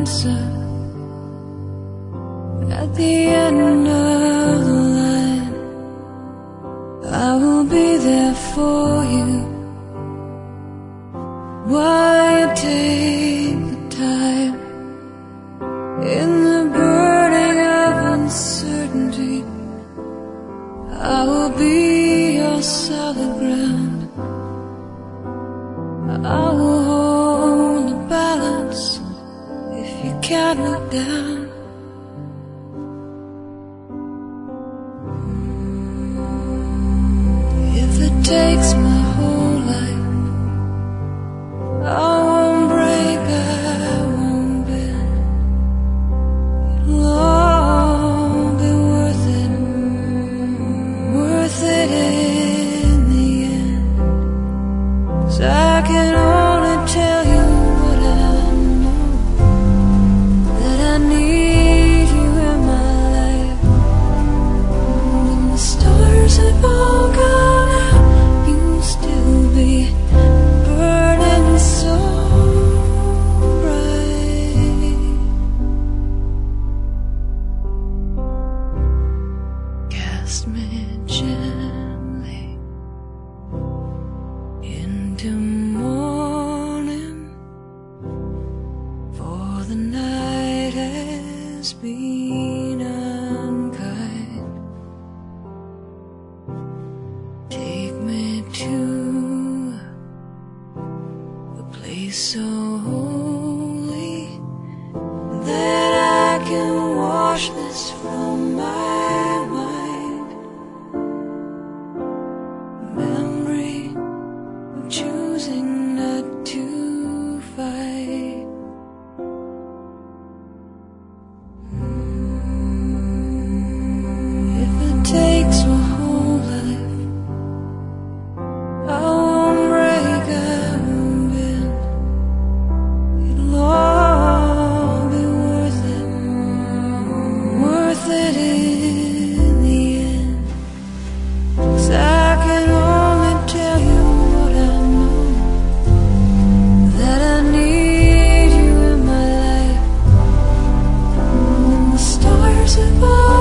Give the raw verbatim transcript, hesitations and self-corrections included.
answer at the end of the line. I will be there for you while you take the time. In the burning of uncertainty, I will be your solid ground. I will hold the balance if you can't look down. If it takes my whole life, I won't break, I won't bend. It'll all be worth it, worth it in the end. 'Cause I can only tell you what I know, that I need you in my life. When the stars have all gone out, you'll still be burning so bright. Cast me gently into morning, for the night has been unkind. Take me to a place so holy that I can wash this from my mind. Memory of choosing not to fight. If it takes my whole life, I won't break, I won't bend. It'll all be worth it, worth it in the end. 'Cause I can only tell you what I know, that I need you in my life. When the stars have all